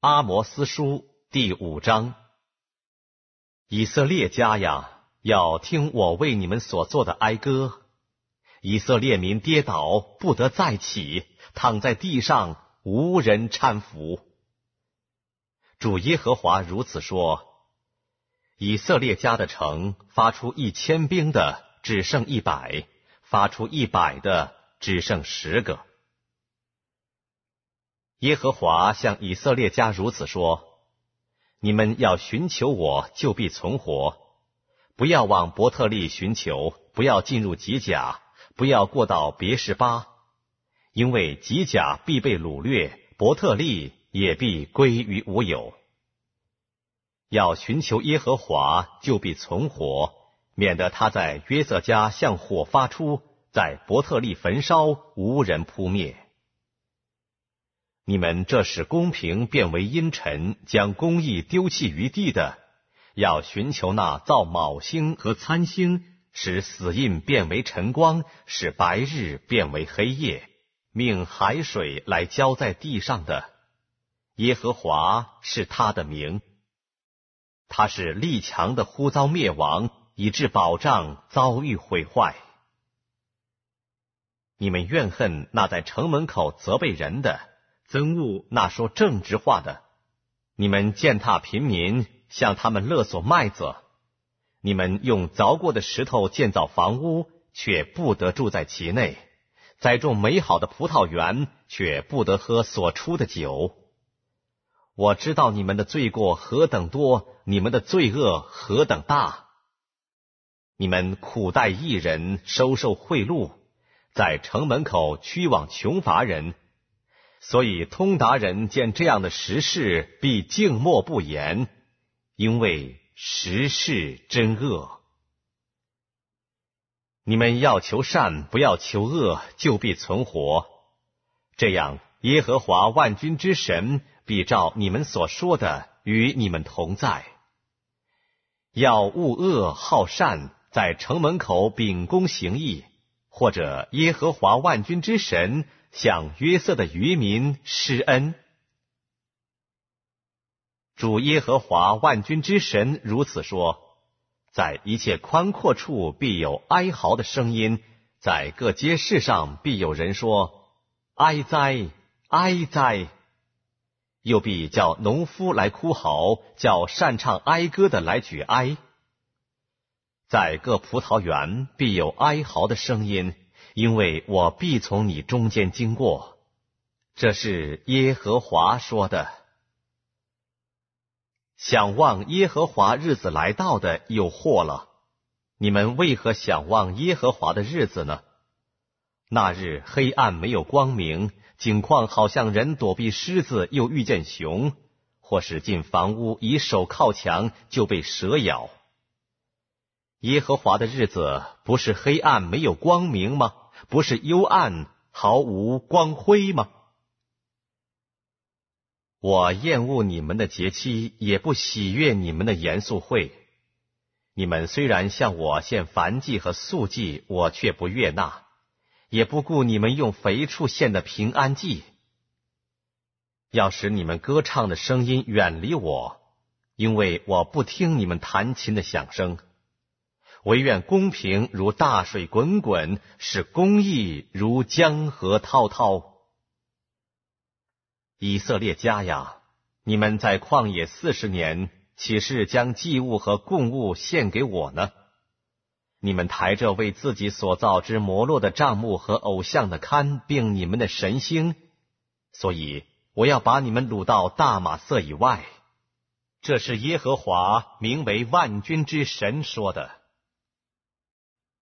阿摩司书第5章。以色列家呀，要听我为你们所做的哀歌。以色列民跌倒，不得再起，躺在地上，无人搀扶。主耶和华如此说：以色列家的城，发出1000兵的，只剩100；发出100的，只剩10个。耶和华向以色列家如此说：你们要寻求我，就必存活；不要往伯特利寻求，不要进入吉甲，不要过到别是巴，因为吉甲必被掳掠，伯特利也必归于无有。要寻求耶和华，就必存活，免得他在约瑟家向火发出，在伯特利焚烧，无人扑灭。你们这使公平变为阴沉，将公义丢弃于地的，要寻求那造卯星和参星，使死印变为晨光，使白日变为黑夜，命海水来浇在地上的。耶和华是他的名。他是力强的，忽遭灭亡，以致保障遭遇毁坏。你们怨恨那在城门口责备人的，憎恶那说正直话的。你们践踏贫民，向他们勒索麦子。你们用凿过的石头建造房屋，却不得住在其内；栽种美好的葡萄园，却不得喝所出的酒。我知道你们的罪过何等多，你们的罪恶何等大。你们苦待义人，收受贿赂，在城门口驱往穷乏人。所以通达人见这样的实事，必静默不言，因为实事真恶。你们要求善，不要求恶，就必存活。这样，耶和华万军之神必照你们所说的与你们同在。要恶恶好善，在城门口秉公行义，或者耶和华万军之神向约瑟的余民施恩。主耶和华万军之神如此说：在一切宽阔处必有哀嚎的声音，在各街市上必有人说：哀哉，哀哉！又必叫农夫来哭嚎，叫擅唱哀歌的来举哀。在各葡萄园必有哀嚎的声音，因为我必从你中间经过。这是耶和华说的。想望耶和华日子来到的有祸了。你们为何想望耶和华的日子呢？那日黑暗没有光明，景况好像人躲避狮子又遇见熊，或是进房屋以手靠墙就被蛇咬。耶和华的日子不是黑暗没有光明吗？不是幽暗毫无光辉吗？我厌恶你们的节期，也不喜悦你们的严肃会。你们虽然向我献燔祭和素祭，我却不悦纳，也不顾你们用肥畜献的平安祭。要使你们歌唱的声音远离我，因为我不听你们弹琴的响声。惟愿公平如大水滚滚，使公义如江河滔滔。以色列家呀，你们在旷野40年，岂是将祭物和供物献给我呢？你们抬着为自己所造之摩洛的帐幕和偶像的龛，并你们的神星，所以我要把你们掳到大马色以外。这是耶和华名为万军之神说的。